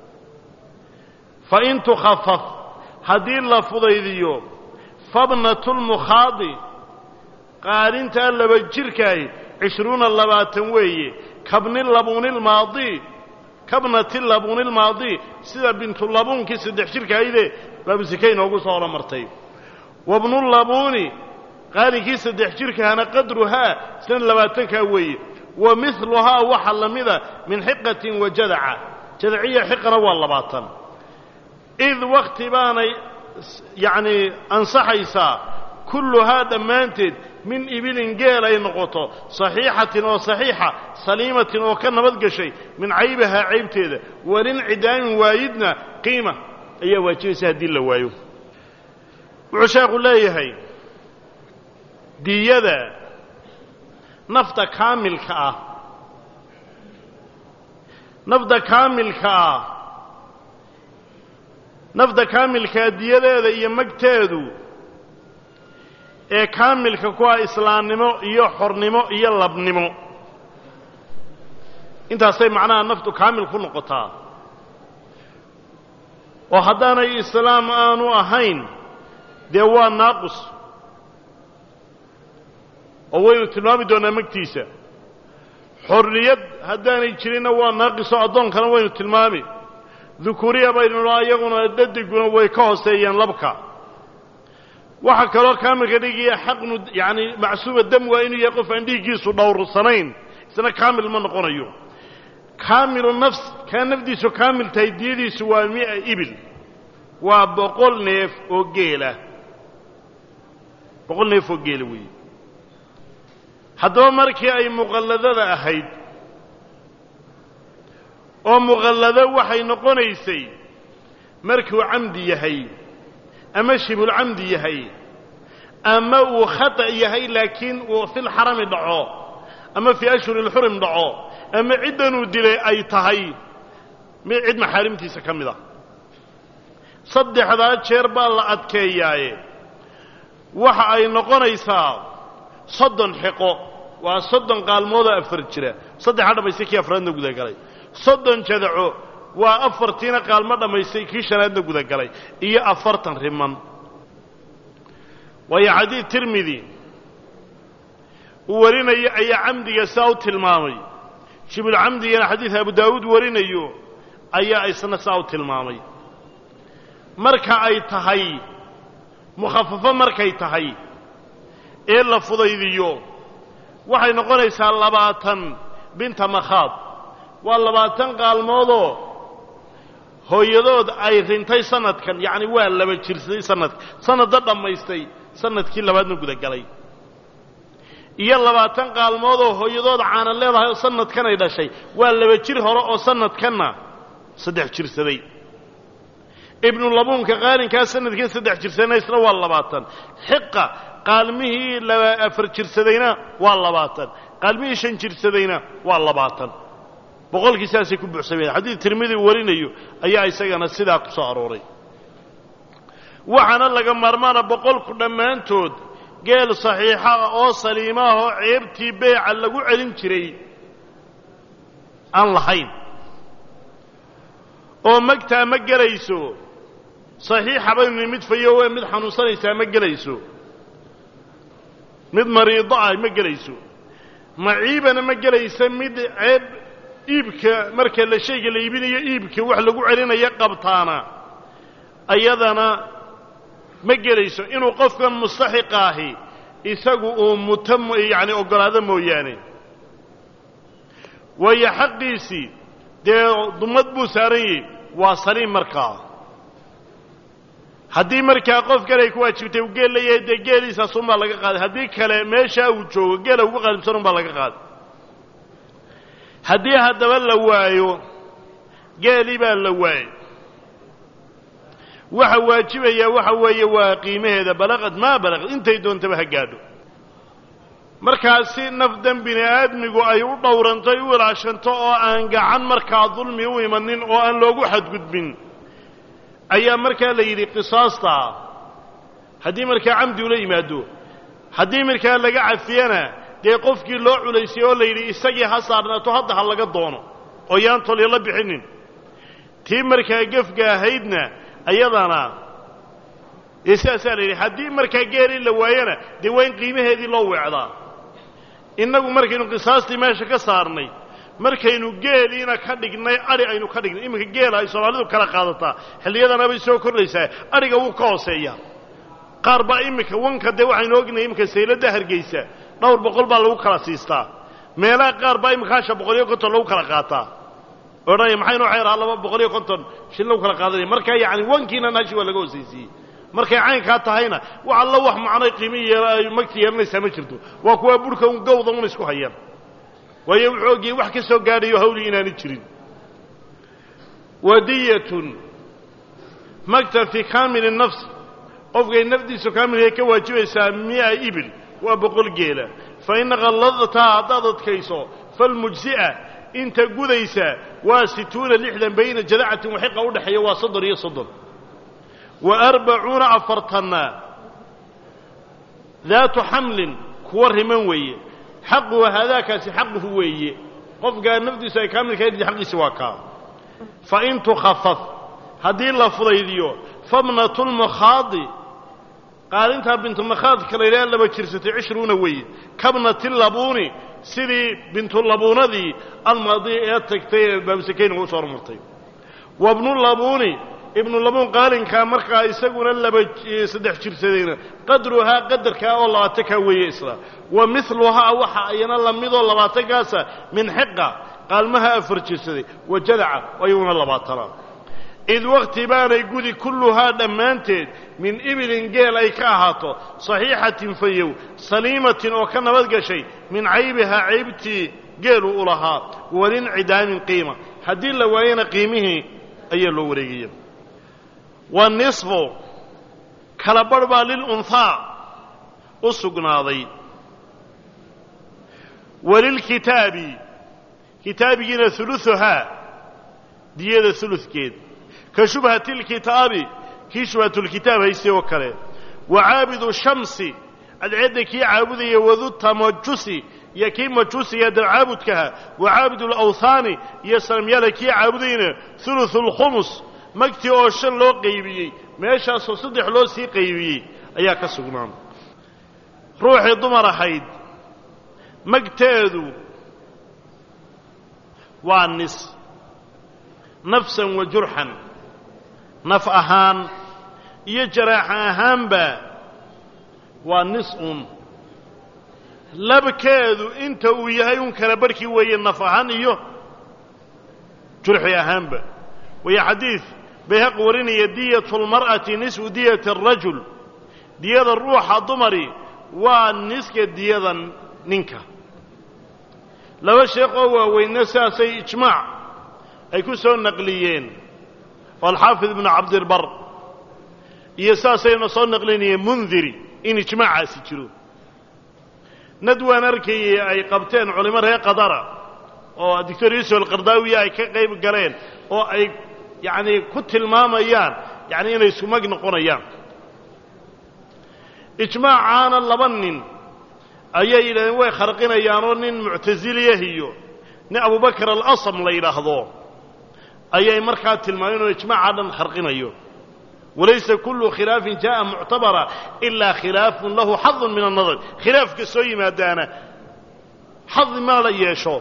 فإن تخفف هذه اللفظة ذيو فابنة المخاضي قارن تألب الجركاي 20 اللباتن ويه كابن اللبون الماضي كابنة اللبون الماضي سيدة بنت اللبون كي سيدة شركاي ذي بابسكين وقو صورة مرتين وابن اللبون قارن كي سيدة شركاي أنا قدرها سن اللباتن كاويه ومثلها وحل مذا من حقة وجدعة جدعية حقنا واللباتن إذ وقت باني يعني أنصحيسا كل هذا مانتد من إبل جيل نقطة صحيحة وصحيحة سليمة وكان بدق شيء من عيبها عيب تيدا ولنعدام وايدنا قيمة أي واجيس هدي اللوايو وعشاق الله يهي دي يدا نفط كامل كأ نفط كامل كأ نفط كامل كأ دي يدا يمكتادو ee kaamilka kuwa islaamnimo iyo xornimo iyo labnimo intaasay macnaha naftu kaamil ku noqotaa oo haddaanay islaam aanu ahayn dee waa naaqus oo waynu tilmaami doonaa magtiisa xorriyad haddaanay jirinna waa naaqisoo addoonkana waynu tilmaami dukuriya baynu noo iyaguna dadiguna way ka hooseeyeen labka waxa kale oo kaamilka dhigiya xaqnu yaani macsuuba dam waa inuu yahay qof aan dhigiisu dhowrsanayn isna kaamil ma noqonayo kaamilu nafs ka nafdiisu kaamil taydiyadiisu waa 100 ibil waa 100 neef oo geela 100 neef oo geela weey haddaba markii ay muqalladada ahayd oo muqallada waxay noqonaysay markii uu camdi yahay أما شبه العمد يهي أما وخطأ يهي لكن وفي الحرم دعوه أما في أشهر الحرم دعوه أما عدن ودلي أي تهي عد محارمتي سكمدا صدح هذا شربا الله أتكياي وحا أي نقونيسا صدن حقو وصدن قال موضع أفرجره صدح هذا بيسيكي أفرادنا قد قالي صدن جدعو وأفرتين قال مرة ما يسيكي شنادنا قد قالي إيا أفرتن رمان ويا حديث ترمذي ورنا أي عمد يساوت المامي شبه العمد يا حديث أبو داود ورنا يو أي سنة ساوت المامي مركا أي تهي مخففة مركا أي تهي إلا فضيذيو وحي نقول يسال لباتن بنت مخاض واللباتن قال موضوع hooyadood ay rintay sanadkan yaani waa laba jirsaday sanad dhamaystay sanadkii labaadna guda galay iyo 20 qaalmood oo hooyadood caana leedahay oo sanadkan ay dhashay waa laba jir hore oo sanadkanna 3 jirsaday ibnu labunka qaalinka sanadkii 3 jirsanay isla waa 20 xiqa qaalmihii 4 jirsadayna waa 20 qaalmihii 5 jirsadayna waa 20 بقول كيساسي كبع سبيل حديث ترمذي ورينيو أي سجنا السداق صاروري وحنا لقى مرمانا بقول كنا ما أنتود قال صحيحة أو سليمة هو عيبتي بيع اللي قو علم شري الله حين أو مقتا مقريسو صحيحة بين مد فيوه مد حنوصانيسا مقريسو مد مريضة مقريسو معيبنا مقريسا مد عيب iibka marka la sheegay la iibinayo iibka wax lagu celinaya qabtaana ayadana ma gelayso inuu qofkan mustaxiqa ahi isagu uu mutam yani ogolaado mooyaane waayo xaqiisii dee dumad buu saaran yahay waa saliim markaa haddii markaa qof kale ay ku waajibtay uu geel leeyahay dee geeliisaasunbaa laga qaaday haddii kale meeshaa uu joogo geela ugu qaalibsan unbaa laga qaaday haddii haddaba la waayo geelii baa la waayey waxa waajibaya waxa weeye waa qiimaheeda balaqad maa balaqad intay doontaba ha gaadho markaasi nafdan bini aadmigu ay u dhowrantoy u ilaashanto oo aan gacan markaa dulmi u imanin oo aan loogu xadgudbin ayaa markaa la yidhi qisaasta haddii markaa camdi ula yimaado haddii markaa laga cafiyana dee qofkii loo culaysiyey oo la yidhi isagii ha saarnaato hadda ha laga doono oo yaan tolyo la bixinin tii markaa gefga ahaydna ayadana dee sidaasaa la yidhi haddii markaa geelii la waayana dee waa in qiimaheedii loo weecdaa innagu markaynu qisaastii meesha ka saarnay markaynu geeliina ka dhignay adhi aynu ka dhignay iminka geela ay soomaalidu kala qaadataa xilliyadana bay soo kordhaysaa adhiga wuu ka hooseeyaa qaar baa iminka wanka dee waxaynu ognahay iminka sayladda hargeysa dhowr boqol baa lagu kala siistaa meelaha qaar baa iminka 550 lagu kala qaataa odhanaya maxay noo xeeraha 250 shil lagu kala qaadanaya markaa yacni wankiina naashi waa laga hoosaysiiyey markay caynkaa tahayna wax alla wax macnay qiimihi ay magti yeelanaysaa ma jirto waa kuwa burhka un gowda un isku hayaan waayo wuxuu ogyahay wax ka soo gaadhayo hawli inaanu jirin wadiyatun magta fi kaamil nafs qofkay nafdiisu kaamilay ka waajibaysaa 100 ibil waa 100 geela fa in qalladta haddaad adkayso falmujzi'a inta gudaysa waa 60 bayna jadacatin waxiqa u dhaxeeya waa 30 iyo 30 و40 أفرتنا ذات حمل كور من ويه حقه هذاك حقه ويه قف قال نفدي ساي كامل كيد حق سواكا فإن تخفف هذه اللفظيديو فمنة المخاض قال انت بنت المخاض كليلان لما جرستي 20 ويه كبنة اللبوني سيري بنت اللبونة ذي الماضي تكتي بمسكين وصار مرتين وابن اللبوني ابن اللبون قال إن كان مركا يسقون اللي صدح جرسدين قدرها قدر كأول تكوي إسلا ومثلها وحا ينال ميضو الله تقاسا من حقه قال مها أفر جرسدين وجدع ويون الله باطرا إذ وقت بان يقول كلها دمانتين من إبل قيل أي كاهاتو صحيحة فيو سليمة وكان بدقى شيء من عيبها عيبتي قيلوا لها ولانعدام قيمة هدي لوين قيمه أي اللوريين والنصف كالبربا للأنثى أسقناضي وللكتاب كتابنا ثلثها ديادة ثلث كيد كشبهة الكتاب كشبهة الكتاب هيسي وكره وعابد الشمس العدة كي عابدية وذو التمجسي يكي مجوسي يد عابدكها وعابد الأوثان يسلم يلكي عابدين ثلث الخمس magtii oo 5 loo qaybiyay meeshaas oo 3 loo sii qaybiyay ayaa ka sugnaan ruuxii dumar ahayd magteedu waa nis nafsan wa jurhan naf ahaan iyo jaraax ahaanba waa nisun labkeedu inta uu yahay un kala barkii weeye naf ahaan iyo jurxi ahaanba وهي حديث بهق ورني دية المرأة نسو دية الرجل دية الروح الضمري والنسك دية ننكا لو الشيخ هو والنساء سي اجماع يكون سوى النقليين والحافظ ابن عبد البر يساسي نصر النقليين منذري إن اجماع سيجرون ندوى نركي أي قبتين علماء هي قدرة والدكتور يوسف القرداوي أي كيف قرين أو أي يعني كنت الماميان يعني إنه يسمى نقونيان إجماع عانا لبنن أي إلى نوي خرقين يانون معتزلية هيو أبو بكر الأصم ليلاحظوه أي مركات المايون إجماع عانا خرقين هيو وليس كل خلاف جاء معتبرا إلا خلاف له حظ من النظر خلاف كسوي ما دانا حظ ما لا يشوف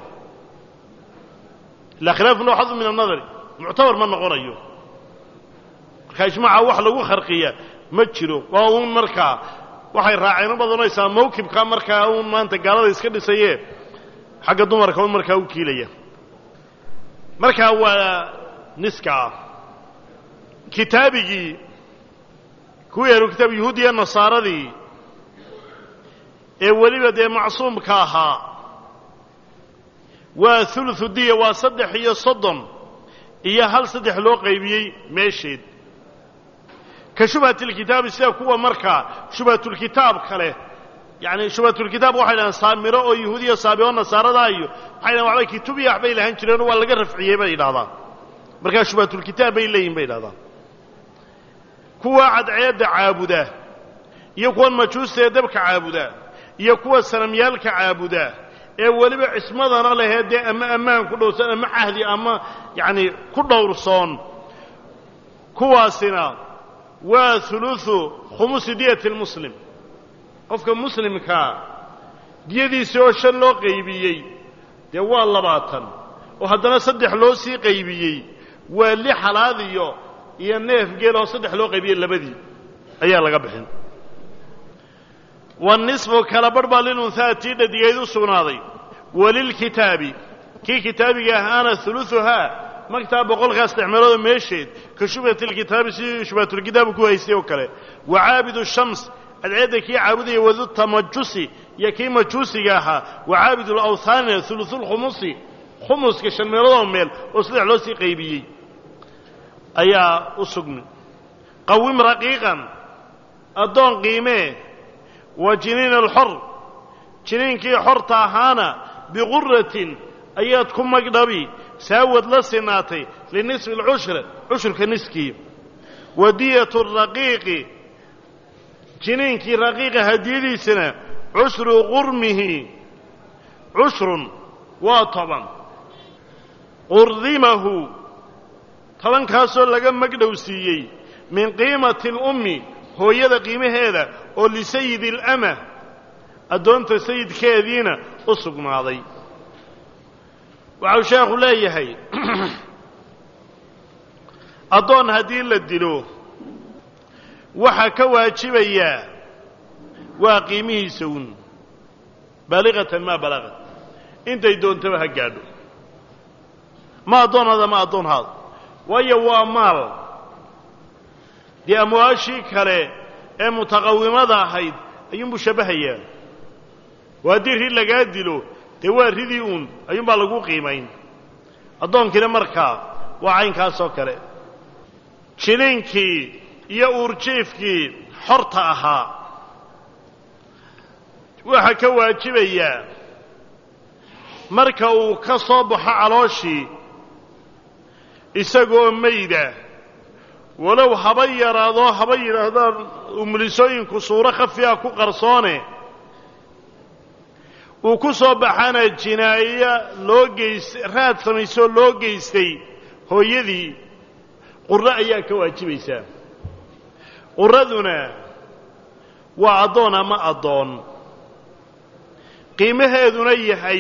لا خلاف له حظ من النظر معتبر من نقريه كاجماعه wax lagu kharqiya ma jiro waa uun markaa waxay raaceen badanaysaa mawkibka markaa uun maanta gaalada iska dhisayee xagga dumarka uun markaa u kiilaya markaa waa niska kitaabigii kuwii ahlu kitaab yahuudiya nasaaradii ee weliba dee macsuumka ahaa waa uluثu diya waa 3 iyo hal 3 loo qaybiyey meesheed ka shubhatilkitaabi sida kuwa markaa shubhatulkitaab kale yani shubhatulkitaab waxay dhahaan saamiro oo yahuudiya saabioo nasaaradaa iyo waxay dhahaan waxbay kitubiya waxbay lahaan jireenoo waa laga rafciyey bay idhahdaan markaa shubhatulkitaab bay leeyihin bay idhahdaan kuwa cadceedda caabuda iyo kuwan majuusta ee dabka caabuda iyo kuwa sanamyaalka caabuda ee weliba cismadana lehee dee ama ammaan ku dhowrsan ama cahdi ama yacni ku dhowrsoon kuwaasina waa uluثu khumusi diyati lmuslim qofka muslimkaa diyadiisii oo 5 loo qaybiyey dee waa 20 oo haddana 3 loo sii qaybiyey waa 6 halaad iyo neef geel oo 3 loo qaybiyey labadii ayaa laga bixin والنصف kala barh baa linunhaa tii dhadigayd u sugnaaday walilkitaabi kii kitaabiga ahaana uluثuhaa magtaa 100 isticmaalooda meesheed ka shubhatilkitaabi sidii shubhatulkitaabu ku haystay oo kale wacaabidu shams cadceedda kii caabudaya wadu tamajusi iyo kii majuusiga ahaa wacaabidu lawthaanina uluثulkhumusi khumuska 5 meeloodoo meel oo 3 loo sii qaybiyey ayaa u sugmi qawim raqiiqan addoon qiimee wa jiniin alxor jiniinkii xorta ahaana biquratin ayaad ku magdhabi saawad la sinaatay linisfi alcushra cushurka niskii wa diyatu raqiiqi jiniinkii raqiiqa hadiyadiisana cushru qurmihi cushrun waa 10 qurdimahu 10kaasoo laga magdhowsiiyey min qiimati alummi hooyada qiimaheeda oo lisayidi alama addoonta sayidkeediina u sugnaaday waxau sheekhu leeyahay addoon haddii la dilo waxaa ka waajibayaa waa qiimihiisa un baaliqatan maa balaqat intay doontaba ha gaadho ma addoonada ma addoonhaada waayo waa maal dee amwaashii kale ee mutaqawimada ahayd ayuunbuu shabbahayaa oo haddii ri lagaa dilo dee waa ridii uun ayuunbaa lagu qiimayn addoonkiina markaa waa caynkaasoo kale jiniinkii iyo uurjiifkii xorta ahaa waxaa ka waajibayaa marka uu ka soo baxo calooshii isagoo mayda walow haba yaraadoo haba yidhaahdaan umulisooyinku suuro khafiya ku qarsoone uu ku soo baxana jinaayo loo raad samaysoo loo geystay hooyadii qurro ayaa ka waajibaysaa qurraduna waa addoon ama addoon qiimaheeduna yahay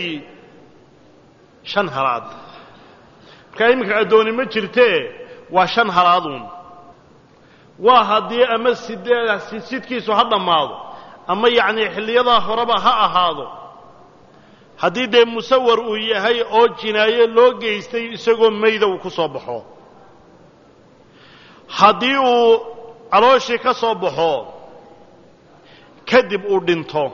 5 halaad markaa iminka addooni ma jirtee waa 5 halaaduun waa haddii ama sidkiisu ha dhammaado ama yacnii xilliyadaa horeba ha ahaado haddii dee musawar uu yahay oo jinaayo loo geystay isagoo mayda uu ku soo baxo haddii uu calooshii ka soo baxo kadib uu dhinto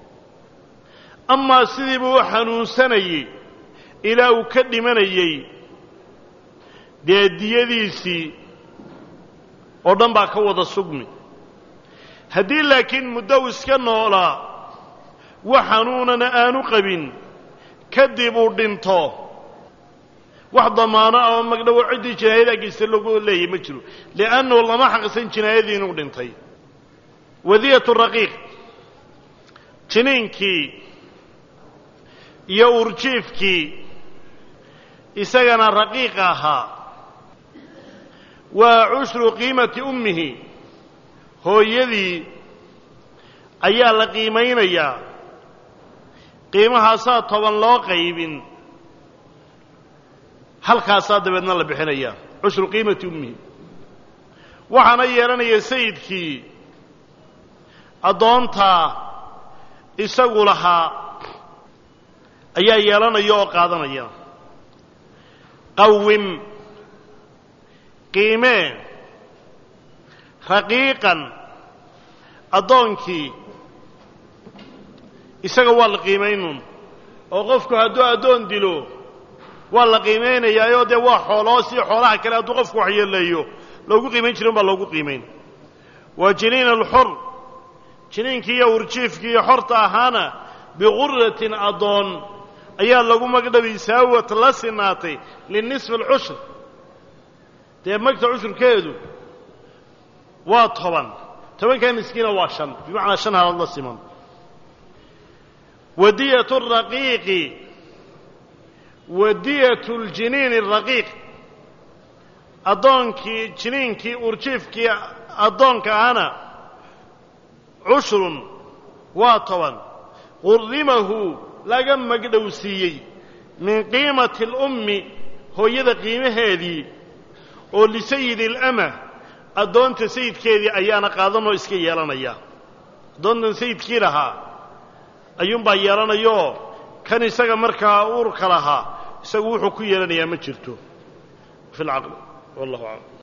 amaa sidiibuu u xanuunsanayey ilaa uu ka dhimanayey dee diyadiisii oo dhan baa ka wada sugmi haddii laakiin muddo uu iska noolaa wax xanuunana aanu qabin kadib uu dhinto wax damaano ama magdhowo ciddii jinaayada geysta lagu leeyay ma jiro li'annahu lama xaqisan jinaayadii inuu dhintay wadiyatu raqiiq jiniinkii iyo urjiifkii isagana raqiiqa ahaa waa cushru qiimati ummihi hooyadii ayaa la qiimaynayaa qiimahaasaa 10 loo qaybin halkaasaa dabeedna la bixinayaa cushru qiimati ummihi waxaana yeelanaya sayidkii addoontaa isagu lahaa ayaa yeelanaya oo qaadanaya qawim qiimee raqiiqan addoonkii isaga waa la qiimaynun oo qofku hadduu addoon dilo waa la qiimaynayaayoo dee waa xooloo si xoolaha kale hadduu qofku waxyeeleeyo loogu qiimayn jirin baa loogu qiimayn waa jiniin alxor jiniinkii iyo urjiifkii iyo xorta ahaana biquratin addoon ayaa lagu magdhabay saawat la sinaatay linisfi alcushr dee magta cushurkeedu waa 10 miskiina waa 5 bimacnaa 5 halaad la siman wadiyatu raqiiqi wadiyatu ljiniini araqiiq addoonkii jiniinkii urjiifkii addoonka ahana cushrun waa 10 qurrimahu laga magdhowsiiyey min qiimati alummi hooyada qiimaheedii oo lisayidi alama addoonta sayidkeedii ayaana qaadanoo iska yeelanaya addoontan sayidkii lahaa ayuunbaa yeelanayoo kan isaga markaa uurka lahaa isagu wuxuu ku yeelanayaa ma jirto fi lcaql wallahu aclam